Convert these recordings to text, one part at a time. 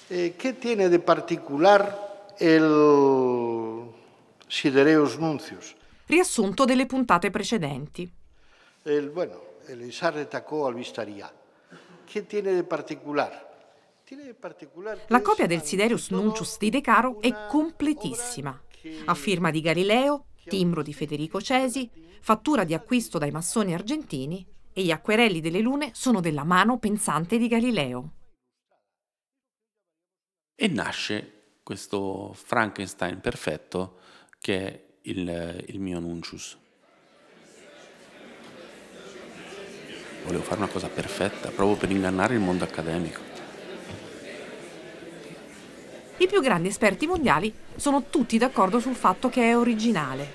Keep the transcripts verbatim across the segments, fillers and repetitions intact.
Eh, ¿Qué tiene de particular el Sidereus Nuncius? Riassunto delle puntate precedenti. El, bueno, el Isar retacó al Vistaria. ¿Qué tiene de particular? La copia del Sidereus Nuncius di De Caro è completissima. A firma di Galileo, timbro di Federico Cesi, fattura di acquisto dai massoni argentini e gli acquerelli delle lune sono della mano pensante di Galileo. E nasce questo Frankenstein perfetto che è il, il mio Nuncius. Volevo fare una cosa perfetta, proprio per ingannare il mondo accademico. I più grandi esperti mondiali sono tutti d'accordo sul fatto che è originale.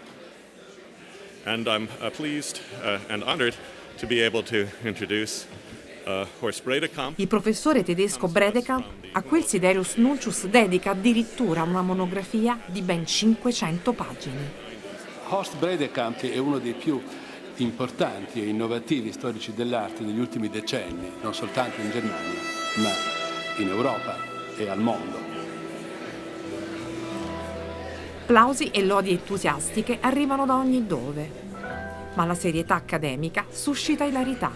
And I'm uh, pleased uh, and honored to be able to introduce uh, Horst Bredekamp. Il professore tedesco Bredekamp a quel Sidereus Nuncius dedica addirittura una monografia di ben cinquecento pagine. Horst Bredekamp è uno dei più importanti e innovativi storici dell'arte degli ultimi decenni, non soltanto in Germania, ma in Europa e al mondo. Applausi e lodi entusiastiche arrivano da ogni dove, ma la serietà accademica suscita ilarità.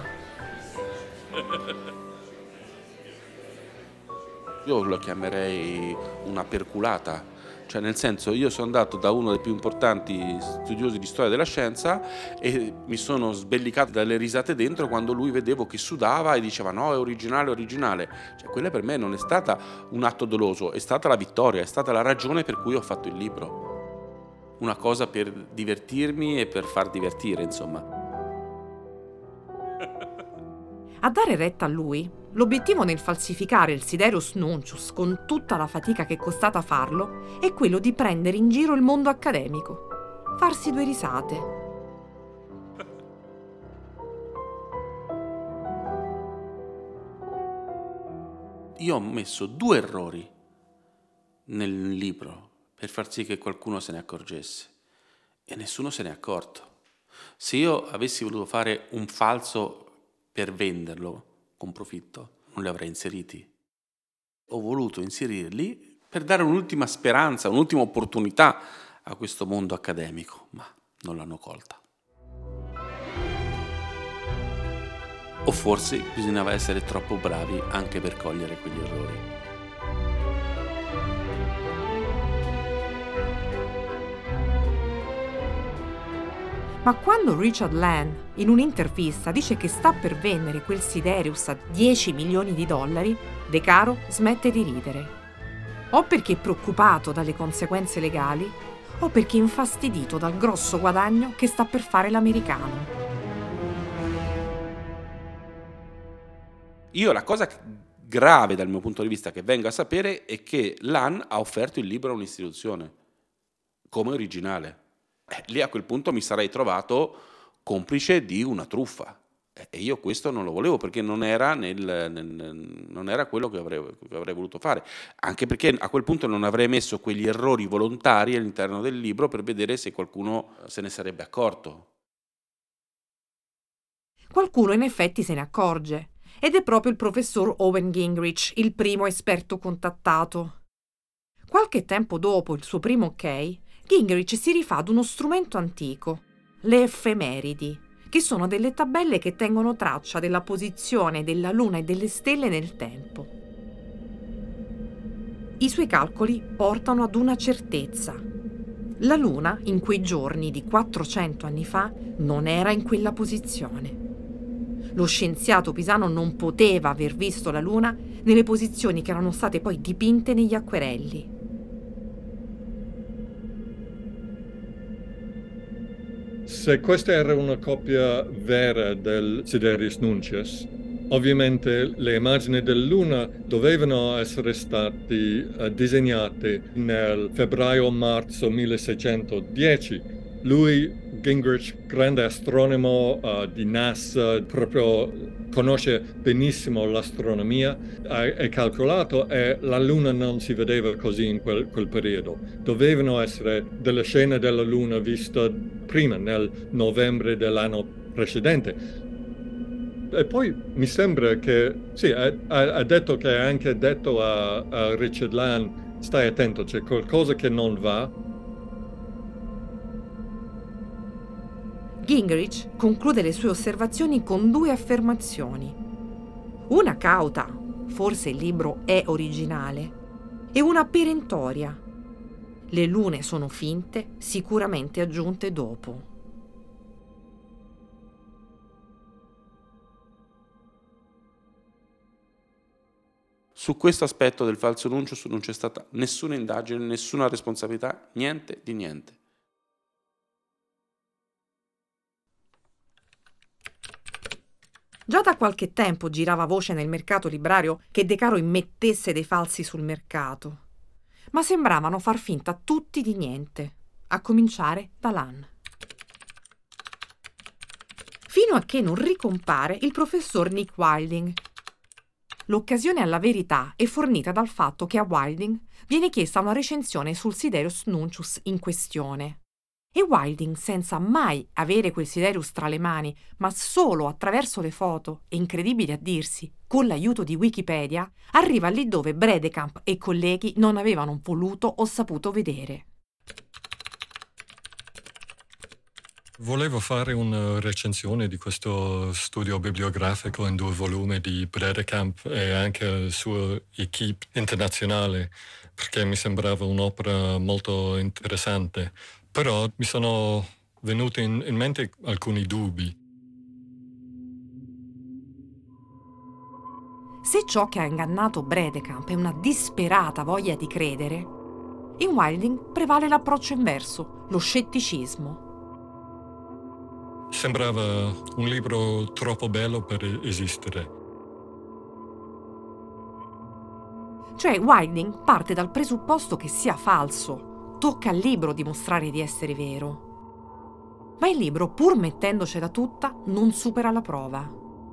Io lo chiamerei una perculata, cioè nel senso io sono andato da uno dei più importanti studiosi di storia della scienza e mi sono sbellicato dalle risate dentro quando lui vedevo che sudava e diceva no, è originale, originale. Cioè quella per me non è stata un atto doloso, è stata la vittoria, è stata la ragione per cui ho fatto il libro. Una cosa per divertirmi e per far divertire, insomma. A dare retta a lui, l'obiettivo nel falsificare il Sidereus Nuncius con tutta la fatica che è costata farlo è quello di prendere in giro il mondo accademico, farsi due risate. Io ho messo due errori nel libro per far sì che qualcuno se ne accorgesse e nessuno se ne è accorto. Se io avessi voluto fare un falso per venderlo con profitto, non li avrei inseriti. Ho voluto inserirli per dare un'ultima speranza, un'ultima opportunità a questo mondo accademico, ma non l'hanno colta. O forse bisognava essere troppo bravi anche per cogliere quegli errori. Ma quando Richard Land, in un'intervista, dice che sta per vendere quel Sidereus a dieci milioni di dollari, De Caro smette di ridere. O perché è preoccupato dalle conseguenze legali, o perché è infastidito dal grosso guadagno che sta per fare l'americano. Io la cosa grave dal mio punto di vista che vengo a sapere è che Land ha offerto il libro a un'istituzione come originale. Eh, lì a quel punto mi sarei trovato complice di una truffa eh, e io questo non lo volevo perché non era, nel, nel, non era quello che avrei, che avrei voluto fare, anche perché a quel punto non avrei messo quegli errori volontari all'interno del libro per vedere se qualcuno se ne sarebbe accorto. Qualcuno in effetti se ne accorge ed è proprio il professor Owen Gingerich, il primo esperto contattato. Qualche tempo dopo il suo primo ok, Gingerich si rifà ad uno strumento antico, le effemeridi, che sono delle tabelle che tengono traccia della posizione della Luna e delle stelle nel tempo. I suoi calcoli portano ad una certezza. La Luna, in quei giorni di quattrocento anni fa, non era in quella posizione. Lo scienziato pisano non poteva aver visto la Luna nelle posizioni che erano state poi dipinte negli acquerelli. Se questa era una copia vera del Sidereus Nuncius, ovviamente le immagini della Luna dovevano essere state uh, disegnate nel febbraio-marzo milleseicentodieci. Lui, Gingerich, grande astronomo uh, di NASA, proprio conosce benissimo l'astronomia, ha calcolato e la Luna non si vedeva così in quel, quel periodo. Dovevano essere delle scene della Luna viste prima, nel novembre dell'anno precedente. E poi mi sembra che, sì, ha, ha detto che ha anche detto a, a Richard Lann, stai attento, c'è qualcosa che non va. Gingrich conclude le sue osservazioni con due affermazioni. Una cauta, forse il libro è originale, e una perentoria. Le lune sono finte, sicuramente aggiunte dopo. Su questo aspetto del falso nuncius non c'è stata nessuna indagine, nessuna responsabilità, niente di niente. Già da qualche tempo girava voce nel mercato librario che De Caro immettesse dei falsi sul mercato, ma sembravano far finta tutti di niente, a cominciare da Lann. Fino a che non ricompare il professor Nick Wilding. L'occasione alla verità è fornita dal fatto che a Wilding viene chiesta una recensione sul Siderius Nuncius in questione. E Wilding, senza mai avere quel Siderius tra le mani, ma solo attraverso le foto, e incredibile a dirsi, con l'aiuto di Wikipedia, arriva lì dove Bredekamp e colleghi non avevano voluto o saputo vedere. Volevo fare una recensione di questo studio bibliografico in due volumi di Bredekamp e anche la sua equipe internazionale, perché mi sembrava un'opera molto interessante. Però mi sono venuti in, in mente alcuni dubbi. Se ciò che ha ingannato Bredekamp è una disperata voglia di credere, in Wilding prevale l'approccio inverso, lo scetticismo. Sembrava un libro troppo bello per esistere. Cioè Wilding parte dal presupposto che sia falso, tocca al libro dimostrare di essere vero. Ma il libro, pur mettendocela tutta, non supera la prova.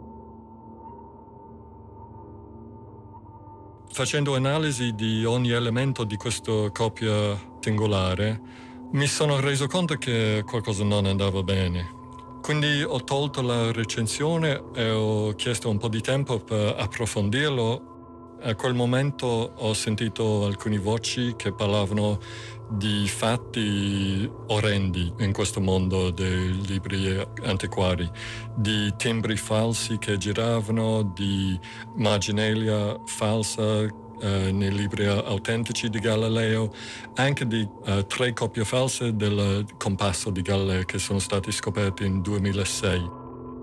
Facendo analisi di ogni elemento di questa coppia singolare, mi sono reso conto che qualcosa non andava bene. Quindi ho tolto la recensione e ho chiesto un po' di tempo per approfondirlo. A quel momento ho sentito alcune voci che parlavano di fatti orrendi in questo mondo dei libri antiquari, di timbri falsi che giravano, di marginalia falsa eh, nei libri autentici di Galileo, anche di eh, tre copie false del compasso di Galileo che sono stati scoperti nel duemilasei.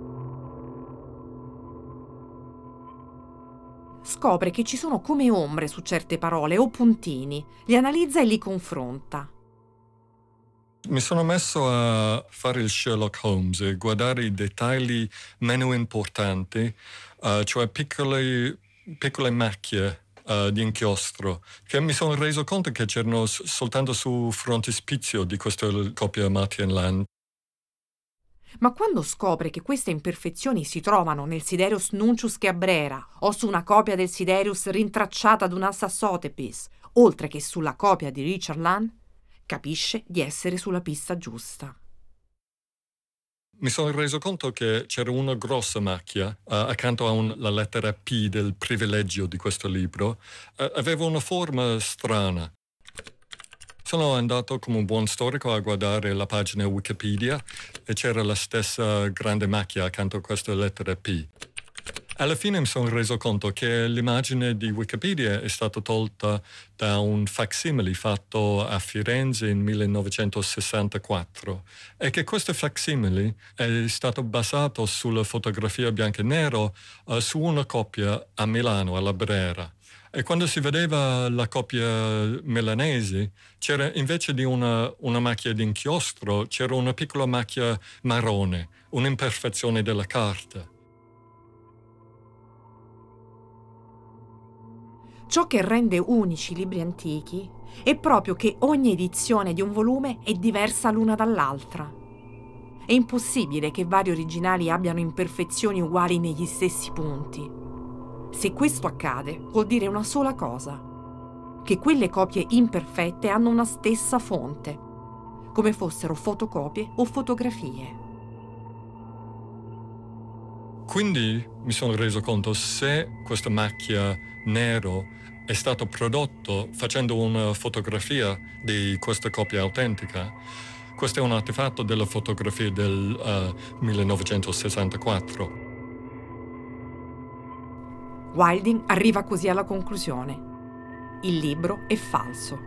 Scopre che ci sono come ombre su certe parole o puntini, li analizza e li confronta. Mi sono messo a fare il Sherlock Holmes e guardare i dettagli meno importanti, uh, cioè piccole, piccole macchie uh, di inchiostro, che mi sono reso conto che c'erano s- soltanto su frontispizio di questa coppia Martin Lann. Ma quando scopre che queste imperfezioni si trovano nel Siderius Nuncius che a Brera o su una copia del Siderius rintracciata ad un Assasotepis, oltre che sulla copia di Richard Lann, capisce di essere sulla pista giusta. Mi sono reso conto che c'era una grossa macchia uh, accanto alla lettera P del privilegio di questo libro. Uh, aveva una forma strana. Sono andato come un buon storico a guardare la pagina Wikipedia e c'era la stessa grande macchia accanto a questa lettera P. Alla fine mi sono reso conto che l'immagine di Wikipedia è stata tolta da un facsimile fatto a Firenze nel millenovecentosessantaquattro e che questo facsimile è stato basato sulla fotografia bianco e nero uh, su una coppia a Milano, alla Brera. E quando si vedeva la coppia milanese, c'era invece di una, una macchia di inchiostro, c'era una piccola macchia marrone, un'imperfezione della carta. Ciò che rende unici i libri antichi è proprio che ogni edizione di un volume è diversa l'una dall'altra. È impossibile che vari originali abbiano imperfezioni uguali negli stessi punti. Se questo accade, vuol dire una sola cosa: che quelle copie imperfette hanno una stessa fonte, come fossero fotocopie o fotografie. Quindi mi sono reso conto se questa macchia nero è stato prodotto facendo una fotografia di questa copia autentica. Questo è un artefatto della fotografia del uh, millenovecentosessantaquattro. Wilding arriva così alla conclusione: il libro è falso.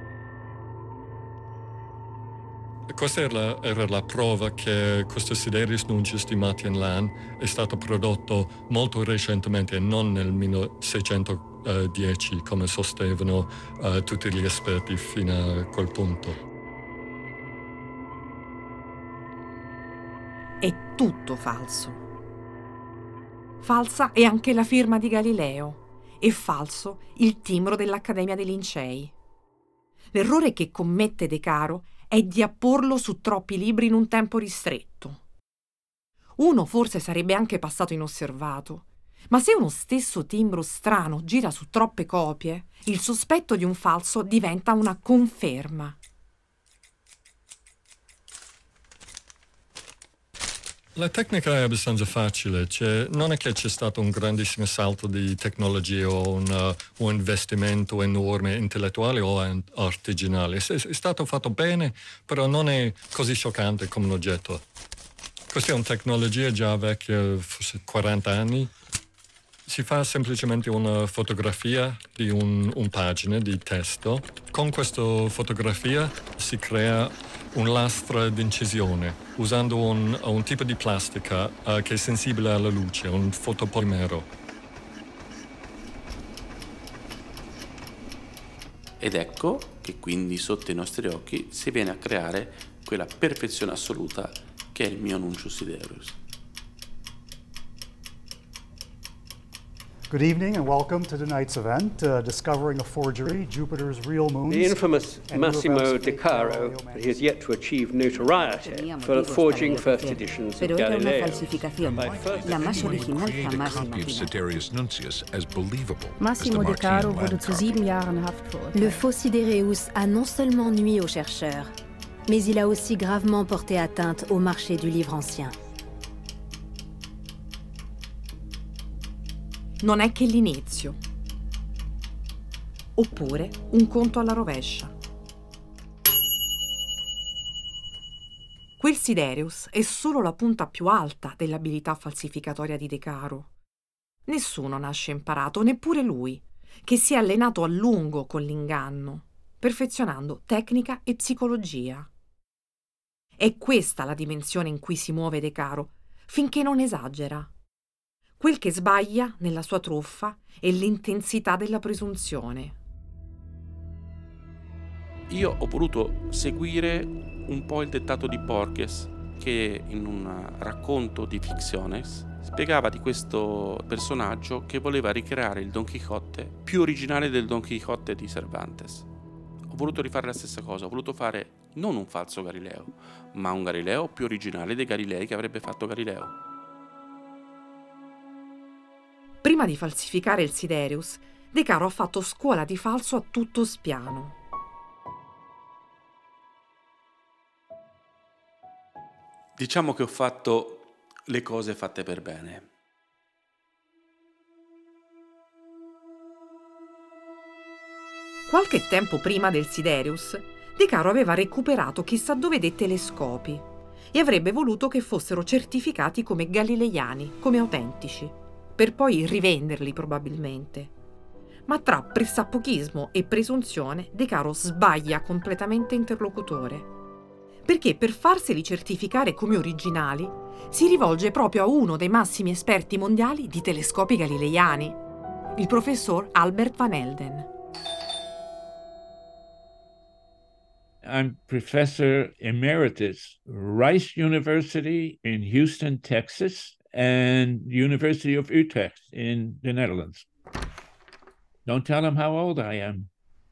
Questa era la, era la prova che questo Siderius Nuncius di Matthias Lahn è stato prodotto molto recentemente e non nel milleseicentodieci, come sostenevano uh, tutti gli esperti fino a quel punto. È tutto falso. Falsa è anche la firma di Galileo. È falso il timbro dell'Accademia dei Lincei. L'errore che commette De Caro è di apporlo su troppi libri in un tempo ristretto. Uno forse sarebbe anche passato inosservato, ma se uno stesso timbro strano gira su troppe copie, il sospetto di un falso diventa una conferma. La tecnica è abbastanza facile, cioè, non è che c'è stato un grandissimo salto di tecnologia o un, uh, un investimento enorme intellettuale o artigianale. È, è stato fatto bene, però non è così scioccante come un oggetto. Questa è una tecnologia già vecchia, forse quaranta anni. Si fa semplicemente una fotografia di un, un pagina di testo. Con questa fotografia si crea un lastra d'incisione usando un, un tipo di plastica uh, che è sensibile alla luce, un fotopolimero. Ed ecco che quindi sotto i nostri occhi si viene a creare quella perfezione assoluta che è il mio Nuncius Siderius. Good evening and welcome to tonight's event, uh, Discovering a Forgery, Jupiter's Real Moons. The infamous and Massimo Europe's De fake Caro Galileo has yet to achieve notoriety for forging first editions of Pero era una Galileo. falsificación, By first la más original jamás imaginada. Massimo De Caro wurde zu sieben Jahren Haft verurteilt. Le faux Siderius a non seulement nui aux chercheurs, mais il a aussi gravement porté atteinte au marché du livre ancien. Non è che l'inizio. Oppure un conto alla rovescia. Quel Siderius è solo la punta più alta dell'abilità falsificatoria di De Caro. Nessuno nasce imparato, neppure lui, che si è allenato a lungo con l'inganno, perfezionando tecnica e psicologia. È questa la dimensione in cui si muove De Caro, finché non esagera. Quel che sbaglia nella sua truffa è l'intensità della presunzione. Io ho voluto seguire un po' il dettato di Borges, che in un racconto di Ficciones spiegava di questo personaggio che voleva ricreare il Don Chiscotte più originale del Don Chiscotte di Cervantes. Ho voluto rifare la stessa cosa, ho voluto fare non un falso Galileo, ma un Galileo più originale dei Galilei che avrebbe fatto Galileo. Prima di falsificare il Siderius, De Caro ha fatto scuola di falso a tutto spiano. Diciamo che ho fatto le cose fatte per bene. Qualche tempo prima del Siderius, De Caro aveva recuperato chissà dove dei telescopi e avrebbe voluto che fossero certificati come galileiani, come autentici, per poi rivenderli probabilmente. Ma tra pressappochismo e presunzione De Caro sbaglia completamente interlocutore, perché per farseli certificare come originali si rivolge proprio a uno dei massimi esperti mondiali di telescopi galileiani, il professor Albert Van Helden. I'm Professor Emeritus, Rice University in Houston, Texas, and University of Utrecht in the Netherlands. Don't tell him how old I am.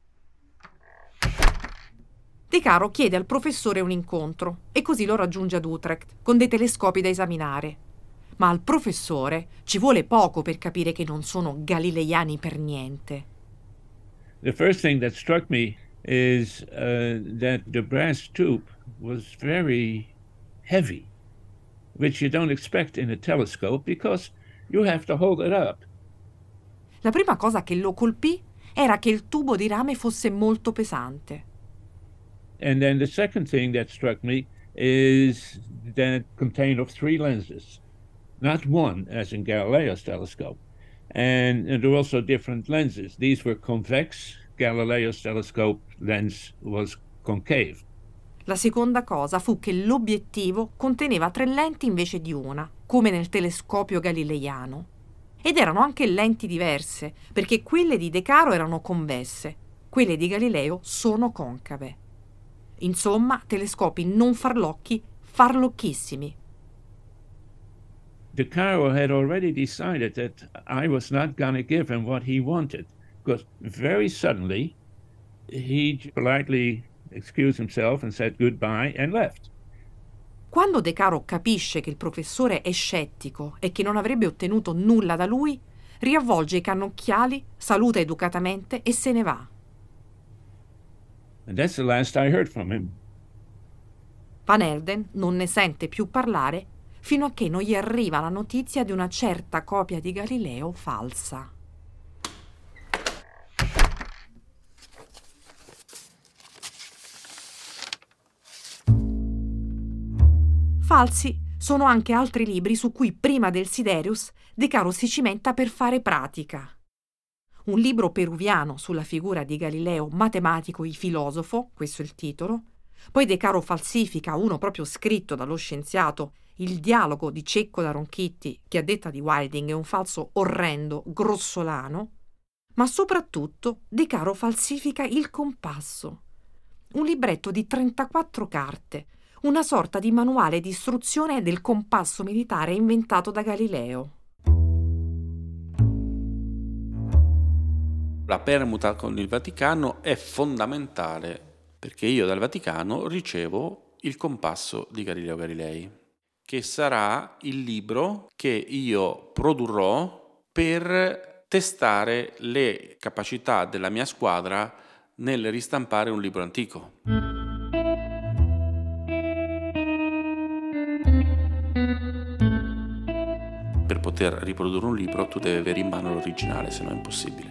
De Caro chiede al professore un incontro e così lo raggiunge ad Utrecht con dei telescopi da esaminare. Ma al professore ci vuole poco per capire che non sono galileiani per niente. The first thing that struck me is uh, that the brass tube was very heavy. which you don't expect in a telescope because you have to hold it up. La prima cosa che lo colpì era che il tubo di rame fosse molto pesante. And then the second thing that struck me is that it contained of three lenses, not one as in Galileo's telescope. And, and there were also different lenses. These were convex. Galileo's telescope lens was concave. La seconda cosa fu che l'obiettivo conteneva tre lenti invece di una, come nel telescopio galileiano. Ed erano anche lenti diverse, perché quelle di De Caro erano convesse, quelle di Galileo sono concave. Insomma, telescopi non farlocchi, farlocchissimi. De Caro had already decided that I was not going to give him what he wanted, because very suddenly he politely excused himself and said goodbye and left. Quando De Caro capisce che il professore è scettico e che non avrebbe ottenuto nulla da lui, riavvolge i cannocchiali, saluta educatamente e se ne va. And that's the last I heard from him. Van Helden non ne sente più parlare fino a che non gli arriva la notizia di una certa copia di Galileo falsa. Falsi sono anche altri libri su cui prima del Siderius De Caro si cimenta per fare pratica. Un libro peruviano sulla figura di Galileo, matematico e filosofo, questo è il titolo. Poi De Caro falsifica uno proprio scritto dallo scienziato, il dialogo di Cecco da Ronchitti, che a detta di Wilding è un falso orrendo, grossolano. Ma soprattutto De Caro falsifica il compasso, un libretto di trentaquattro carte, una sorta di manuale di istruzione del compasso militare inventato da Galileo. La permuta con il Vaticano è fondamentale perché io dal Vaticano ricevo il compasso di Galileo Galilei, che sarà il libro che io produrrò per testare le capacità della mia squadra nel ristampare un libro antico. Per poter riprodurre un libro tu devi avere in mano l'originale, se no è impossibile.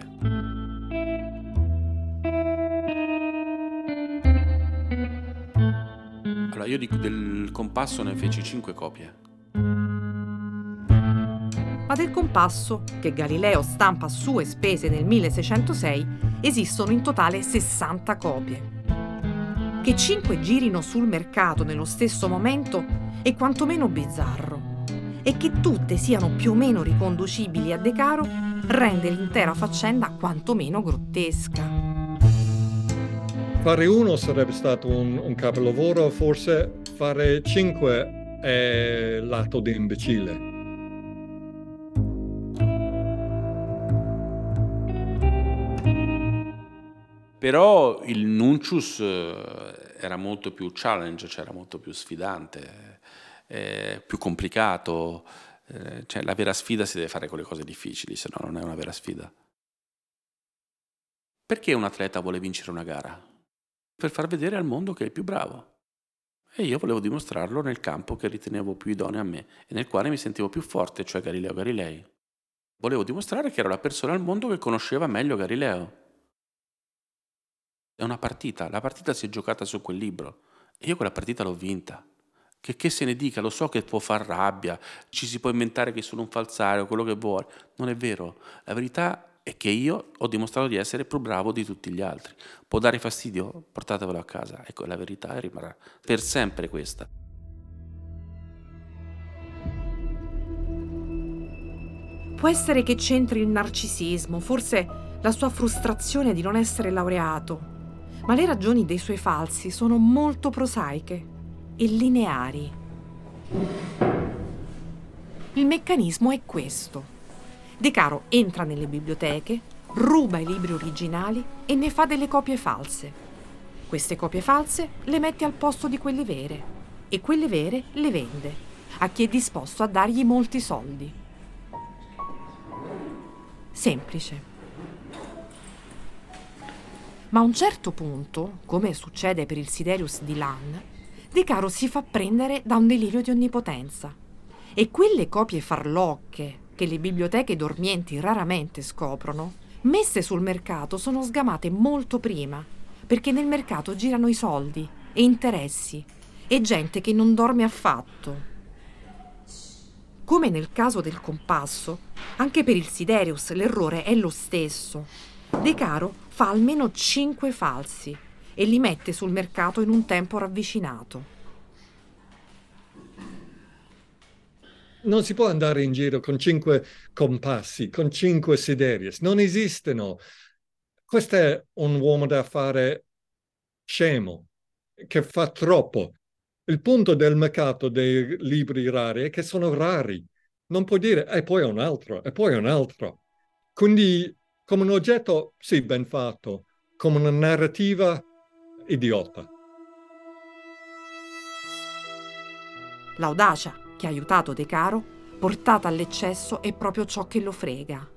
Allora io di, del compasso ne feci cinque copie. Ma del compasso, che Galileo stampa a sue spese nel milleseicentosei, esistono in totale sessanta copie. Che cinque girino sul mercato nello stesso momento è quantomeno bizzarro. E che tutte siano più o meno riconducibili a De Caro rende l'intera faccenda quantomeno grottesca. Fare uno sarebbe stato un, un capolavoro, forse fare cinque è l'atto di imbecille. Però il Nuncius era molto più challenge, cioè era molto più sfidante. Eh, più complicato, eh, cioè la vera sfida si deve fare con le cose difficili, se no non è una vera sfida. Perché un atleta vuole vincere una gara? Per far vedere al mondo che è il più bravo. E io volevo dimostrarlo nel campo che ritenevo più idoneo a me e nel quale mi sentivo più forte, cioè Galileo Galilei. Volevo dimostrare che ero la persona al mondo che conosceva meglio Galileo. È una partita, la partita si è giocata su quel libro e io quella partita l'ho vinta. Che, che se ne dica, lo so che può far rabbia, ci si può inventare che sono un falsario, quello che vuole. Non è vero. La verità è che io ho dimostrato di essere più bravo di tutti gli altri. Può dare fastidio? Portatevelo a casa. Ecco, la verità rimarrà per sempre questa. Può essere che c'entri il narcisismo, forse la sua frustrazione di non essere laureato, ma le ragioni dei suoi falsi sono molto prosaiche e lineari. Il meccanismo è questo. De Caro entra nelle biblioteche, ruba i libri originali e ne fa delle copie false. Queste copie false le mette al posto di quelle vere e quelle vere le vende a chi è disposto a dargli molti soldi. Semplice. Ma a un certo punto, come succede per il Siderius di Lann, De Caro si fa prendere da un delirio di onnipotenza. E quelle copie farlocche, che le biblioteche dormienti raramente scoprono, messe sul mercato sono sgamate molto prima, perché nel mercato girano i soldi e interessi e gente che non dorme affatto. Come nel caso del compasso, anche per il Siderius l'errore è lo stesso. De Caro fa almeno cinque falsi e li mette sul mercato in un tempo ravvicinato. Non si può andare in giro con cinque compassi, con cinque Siderius. Non esistono. Questo è un uomo d'affari scemo, che fa troppo. Il punto del mercato dei libri rari è che sono rari. Non puoi dire, e poi un altro, e poi un altro. Quindi, come un oggetto, sì, ben fatto. Come una narrativa, idiota. L'audacia che ha aiutato De Caro, portata all'eccesso, è proprio ciò che lo frega.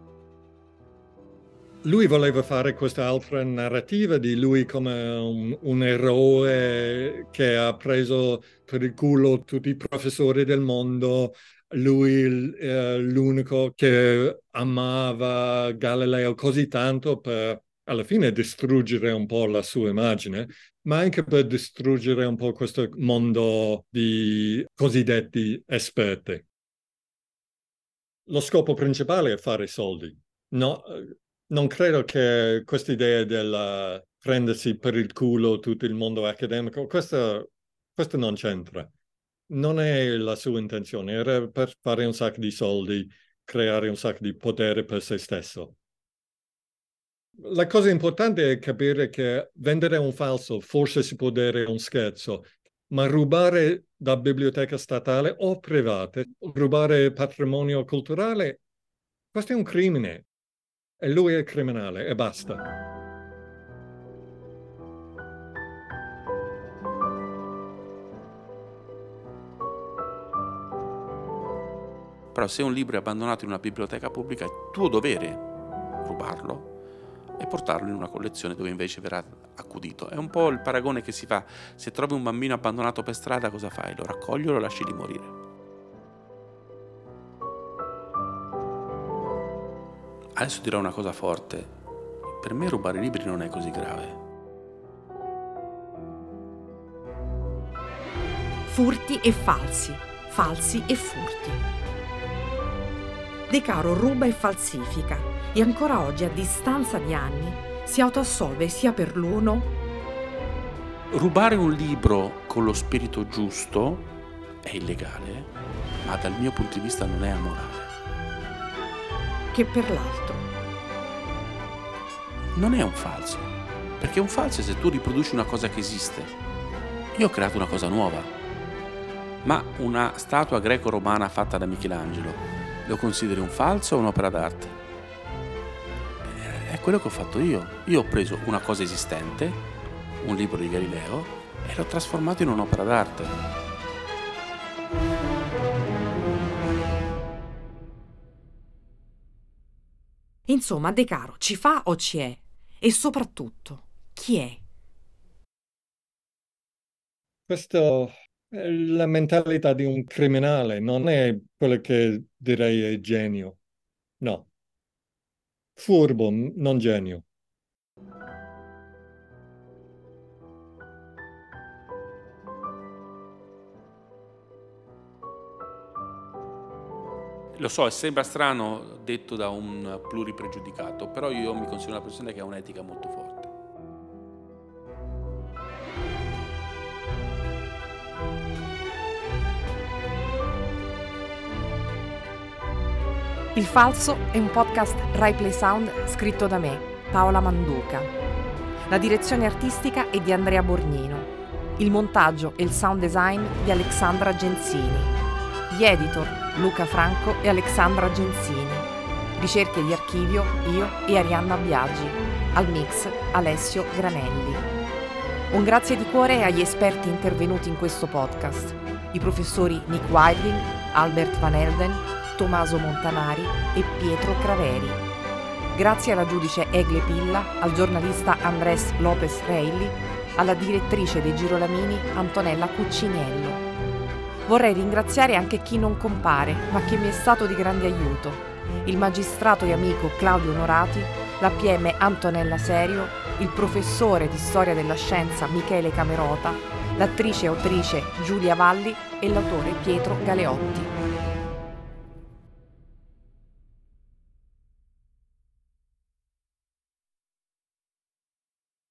Lui voleva fare questa altra narrativa di lui come un, un eroe che ha preso per il culo tutti i professori del mondo, lui eh, l'unico che amava Galileo così tanto per alla fine distruggere un po' la sua immagine, ma anche per distruggere un po' questo mondo di cosiddetti esperti. Lo scopo principale è fare soldi. No, non credo che questa idea del prendersi per il culo tutto il mondo accademico, questo, questo non c'entra. Non è la sua intenzione, era per fare un sacco di soldi, creare un sacco di potere per se stesso. La cosa importante è capire che vendere un falso forse si può dire un scherzo, ma rubare da biblioteca statale o private, rubare patrimonio culturale, questo è un crimine. E lui è criminale e basta. Però se un libro è abbandonato in una biblioteca pubblica è tuo dovere rubarlo e portarlo in una collezione dove invece verrà accudito. È un po' il paragone che si fa: se trovi un bambino abbandonato per strada, cosa fai? Lo raccogli o lo lasci di morire? Adesso dirò una cosa forte: per me rubare libri non è così grave. Furti e falsi, falsi e furti. De Caro ruba e falsifica e ancora oggi, a distanza di anni, si autoassolve sia per l'uno. Rubare un libro con lo spirito giusto è illegale, ma dal mio punto di vista non è amorale. Che per l'altro. Non è un falso, perché un falso è se tu riproduci una cosa che esiste. Io ho creato una cosa nuova, ma una statua greco-romana fatta da Michelangelo lo consideri un falso o un'opera d'arte? È quello che ho fatto io. Io ho preso una cosa esistente, un libro di Galileo, e l'ho trasformato in un'opera d'arte. Insomma, De Caro ci fa o ci è? E soprattutto, chi è? Questo è la mentalità di un criminale, non è quello che direi è genio. No. Furbo, non genio. Lo so, sembra strano detto da un pluripregiudicato, però io mi considero una persona che ha un'etica molto forte. Il Falso è un podcast Rai Play Sound scritto da me, Paola Manduca. La direzione artistica è di Andrea Borgnino. Il montaggio e il sound design di Alexandra Genzini. Gli editor Luca Franco e Alexandra Genzini. Ricerche di archivio io e Arianna Biagi. Al mix Alessio Granelli. Un grazie di cuore agli esperti intervenuti in questo podcast: i professori Nick Wilding, Albert Van Elden, Tommaso Montanari e Pietro Craveri. Grazie alla giudice Egle Pilla, al giornalista Andrés López Reilly, alla direttrice dei Girolamini Antonella Cucciniello. Vorrei ringraziare anche chi non compare, ma che mi è stato di grande aiuto. Il magistrato e amico Claudio Onorati, la P M Antonella Serio, il professore di storia della scienza Michele Camerota, l'attrice e autrice Giulia Valli e l'autore Pietro Galeotti.